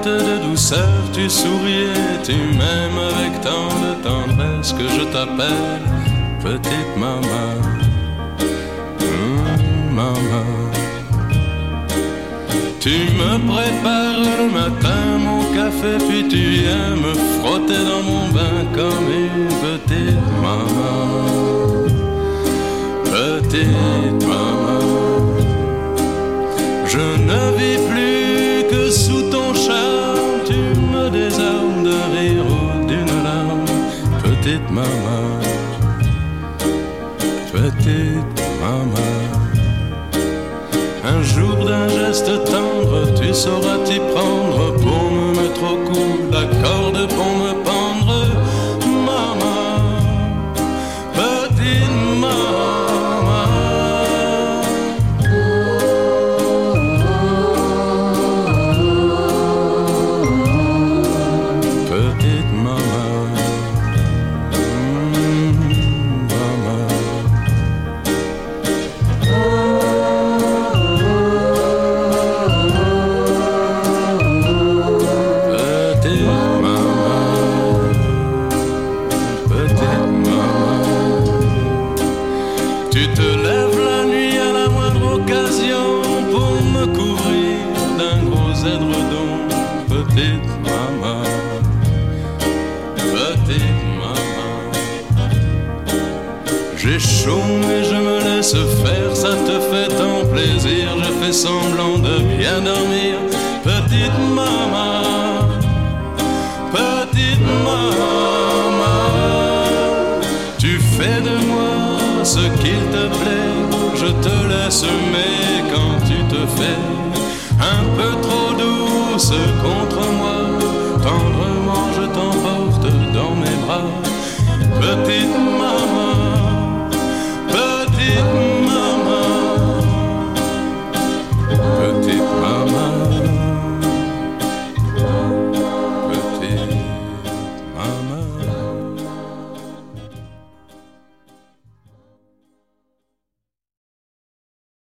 teinte de douceur, tu souriais, tu m'aimes avec tant de tendresse que je t'appelle petite maman. Maman. Tu me prépares le matin mon café, puis tu viens me frotter dans mon bain comme une petite maman. Petite maman. Je ne vis plus que sous ton charme, tu me désarmes d'un rire ou d'une larme. Petite maman. Petite maman. Un jour d'un geste tendre, tu sauras t'y prendre pour me mettre au cou la corde pour me pendre. Maman, petite maman. Petite maman. Petite maman, petite maman. J'ai chaud mais je me laisse faire, ça te fait tant plaisir, je fais semblant de bien dormir. Petite maman, petite maman. Tu fais de moi ce qu'il te plaît, je te laisse, mais quand tu te fais un peu trop douce,